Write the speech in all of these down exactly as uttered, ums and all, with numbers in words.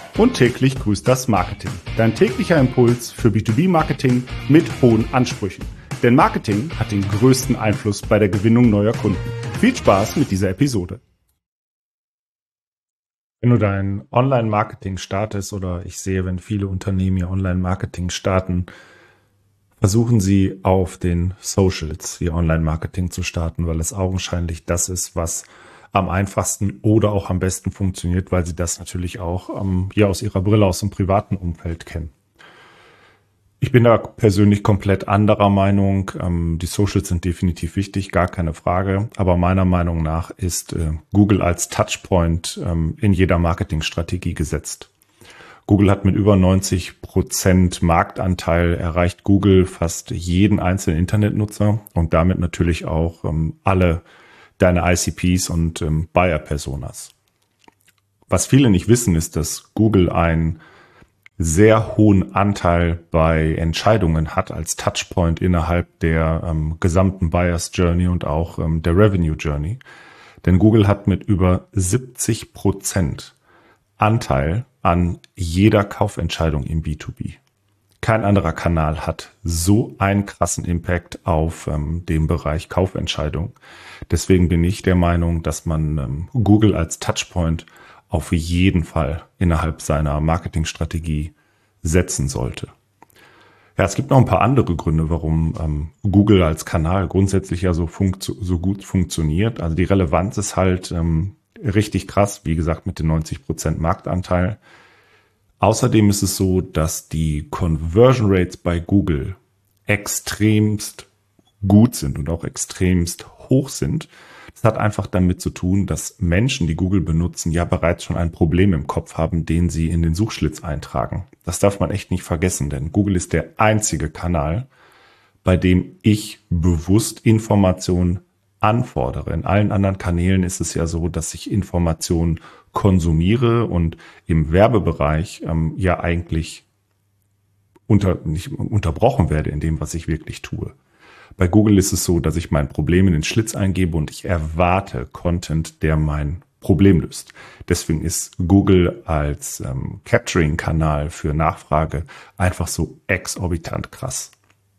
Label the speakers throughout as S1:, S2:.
S1: Und täglich grüßt das Marketing. Dein täglicher Impuls für B zwei B-Marketing mit hohen Ansprüchen. Denn Marketing hat den größten Einfluss bei der Gewinnung neuer Kunden. Viel Spaß mit dieser Episode. Wenn du dein Online-Marketing startest, oder ich sehe, wenn viele Unternehmen ihr Online-Marketing starten, versuchen sie auf den Socials ihr Online-Marketing zu starten, weil es augenscheinlich das ist, was am einfachsten oder auch am besten funktioniert, weil sie das natürlich auch ähm, ja, aus ihrer Brille aus dem privaten Umfeld kennen. Ich bin da persönlich komplett anderer Meinung. Ähm, die Socials sind definitiv wichtig, gar keine Frage. Aber meiner Meinung nach ist äh, Google als Touchpoint ähm, in jeder Marketingstrategie gesetzt. Google hat mit über neunzig Prozent Marktanteil erreicht Google fast jeden einzelnen Internetnutzer und damit natürlich auch ähm, alle deine I C Ps und ähm, Buyer-Personas. Was viele nicht wissen, ist, dass Google einen sehr hohen Anteil bei Entscheidungen hat als Touchpoint innerhalb der ähm, gesamten Buyers Journey und auch ähm, der Revenue Journey. Denn Google hat mit über siebzig Prozent Anteil an jeder Kaufentscheidung im B zwei B. Kein anderer Kanal hat so einen krassen Impact auf ähm, den Bereich Kaufentscheidung. Deswegen bin ich der Meinung, dass man ähm, Google als Touchpoint auf jeden Fall innerhalb seiner Marketingstrategie setzen sollte. Ja, es gibt noch ein paar andere Gründe, warum ähm, Google als Kanal grundsätzlich ja so, funktio- so gut funktioniert. Also die Relevanz ist halt ähm, richtig krass, wie gesagt, mit den neunzig Prozent Marktanteil. Außerdem ist es so, dass die Conversion Rates bei Google extremst gut sind und auch extremst hoch sind. Das hat einfach damit zu tun, dass Menschen, die Google benutzen, ja bereits schon ein Problem im Kopf haben, den sie in den Suchschlitz eintragen. Das darf man echt nicht vergessen, denn Google ist der einzige Kanal, bei dem ich bewusst Informationen anfordere. In allen anderen Kanälen ist es ja so, dass ich Informationen konsumiere und im Werbebereich ähm, ja eigentlich unter, nicht unterbrochen werde in dem, was ich wirklich tue. Bei Google ist es so, dass ich mein Problem in den Schlitz eingebe und ich erwarte Content, der mein Problem löst. Deswegen ist Google als ähm, Capturing-Kanal für Nachfrage einfach so exorbitant krass.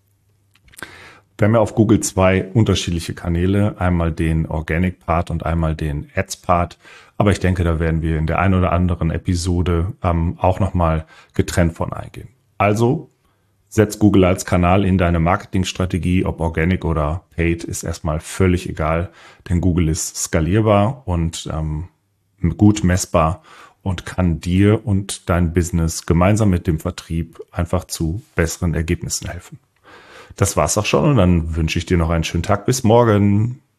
S1: Wir haben ja auf Google zwei unterschiedliche Kanäle, einmal den Organic-Part und einmal den Ads-Part. Aber ich denke, da werden wir in der einen oder anderen Episode ähm, auch nochmal getrennt von eingehen. Also setz Google als Kanal in deine Marketingstrategie, ob Organic oder Paid, ist erstmal völlig egal, denn Google ist skalierbar und ähm, gut messbar und kann dir und dein Business gemeinsam mit dem Vertrieb einfach zu besseren Ergebnissen helfen. Das war's auch schon und dann wünsche ich dir noch einen schönen Tag. Bis morgen.